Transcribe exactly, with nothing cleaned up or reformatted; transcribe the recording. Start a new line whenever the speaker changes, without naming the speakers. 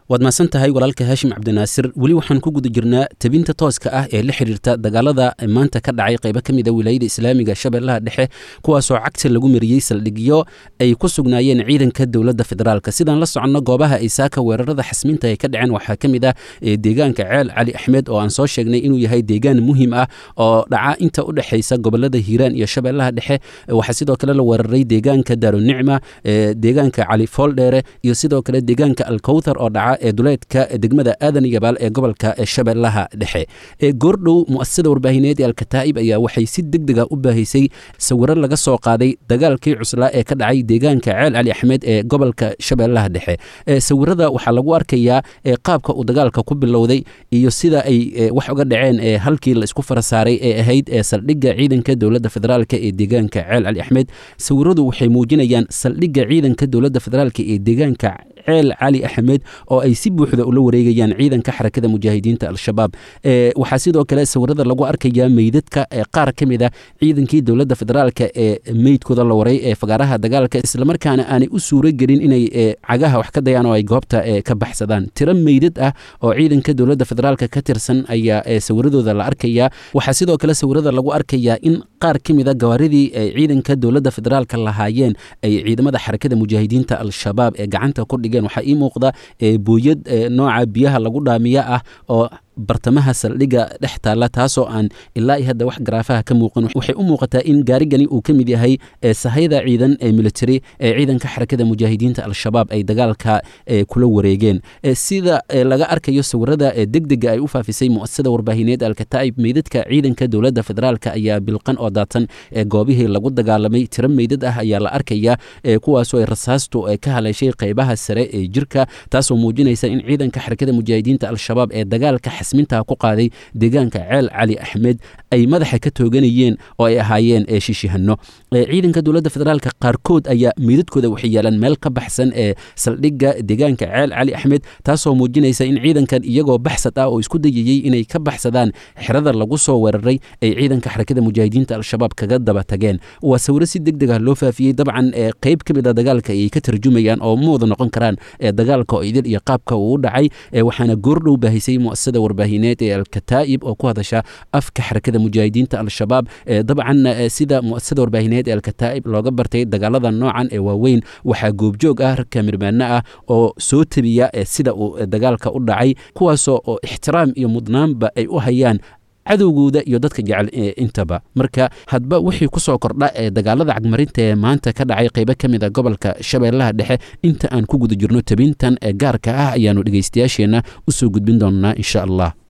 waad maasan tahay walaalka Haashim Cabdinaasir wali waxaan ku guda jirnaa tabinta tooska ah ee la xiriirta dagaalada maanta ka dhacay qaybo kamid ah wilaayada Islaamiga Shabeellaha Dhexe kuwaas oo cagta lagu mariyay saldhigyo ay ku sugnaayeen ciidanka dawladda federaalka sidaan la socono goobaha ay saaka weerarada xasminta ay ka dhaceen waxa kamid ah deegaanka Ceel Cali Axmed oo aan soo sheegnay inuu yahay deegaan muhiim ah oo dhaca inta u dhaxaysa gobolada Hiiraan iyo Shabeellaha Dhexe waxa sidoo kale la weeraray deegaanka Daaru Nicma deegaanka Cali Fooldheere iyo sidoo kale deegaanka Al-Kawthar oo dhaca ee duleedka degmada Aadan Yabaal ee gobolka Shabeellaha Dhexe ee goordhow mu'assasada warbaahineed ee Al-Kataa'ib ayaa waxay si degdeg ah u baahisay sawirro laga soo qaaday dagaalkii cuslaa ee ka dhacay deegaanka Ceel Cali Axmed ee gobolka Shabeellaha Dhexe ee sawirrada waxa lagu arkayaa ee qaabka uu dagaalka ku bilowday iyo sida ay wax uga dhaceen ee halkii la isku farasaaray ee ahayd ee saldhigga ciidanka dawladda federaalka ee deegaanka Ceel Cali Axmed sawirradu waxay muujinayaan saldhigga ciidanka dawladda federaalka ee deegaanka Ceel Cali Axmed oo ay si buuxda ula wareegayaan ciidanka xarakada mujaahidiinta al-shabaab ee waxa sidoo kale sawirada lagu arkayaa meydadka ee qaar kamid ah ciidankii dawladda federaalka ee meydkooda la waray ee fagaaraha dagaalka isla markaana aanay u suuro gelin inay cagaha wax ka dayaan oo ay goobta ka baxsadaan tiro meydad ah oo ciidanka dawladda federaalka ka tirsan ayaa sawiradooda la arkayaa waxa sidoo kale sawirada lagu arkayaa in qaar kamid ah gawaaridii ciidanka dawladda federaalka lahaayeen ay ciidamada xarakada mujaahidiinta al-shabaab ee gacanta ku dhigeen waxa ii muuqda booyad nooca biyaha lagu dhaamiya ah oo bartamaha saldhiga dhex taala taasoo aan ilaa hadda wax garaafaha ka muuqan waxay u muuqataa in gaarigani uu ka mid yahay sahayda ciidan ee military ee ciidanka xarakada mujaahidiinta al-shabaab ay dagaalka kula wareegeen sida laga arkayo sawirada degdega ay u faafisay mu'assasada warbaahineed Al-Kataa'ib meydadka ciidanka dawladda federaalka ayaa bilqan oo daatan goobihii lagu dagaalamay tiro meydad ah ayaa la arkayaa kuwaasoo ay rasaastu ka haleeshay qaybaha sare ee jirka taasoo muujinaysa in ciidanka xarakada mujaahidiinta al-shabaab ee dagaalka xasminta ku qaaday deegaanka Ceel Cali Axmed ay madaxa ka tooganayeen oo ay ahaayeen ee shishihano ciidanka dawladda federaalka qaarkood ayaa meydadkooda waxay yeelan meel ka baxsan ee saldhigga deegaanka Ceel Cali Axmed taasoo muujinaysa in ciidankan iyagoo baxsad ah oo isku dayayay inay ka baxsadaan xirada lagu soo weeraray ay ciidanka xarakada mujaahidiinta al-shabaab kaga daba tageen waa sawiro si degdeg ah loo faafiyay dabcan qayb ka mid ah dagaalka ay ka tarjumayaan oo muuqda noqon karaan dagaalka oo idil iyo qaabka uu u dhacay waxaana goordhow baahisay mu'assasada warbaahineed ee Al-Kataa'ib oo ku hadasha afka xarakada mujaahidiinta al-shabaab dabcan sida mu'assasada warbaahineed ee Al-Kataa'ib looga bartay dagaalada noocan ee waaweyn waxa goobjoog ah kamirmaana ah oo soo tabiya sida uu dagaalka u dhacay kuwaasoo oo ixtiraam iyo mudnaanba ay u hayaan cadowgooda iyo dadka jecel intaba marka hadba wixii ku soo kordha ee dagaalada cagmarinta ee maanta ka dhacay qaybo kamid ah gobolka Shabeellaha Dhexe inta aan ku guda jirno tabintan gaarka ah ayaanu dhageystayaasheena u soo gudbin doonaa insha Allah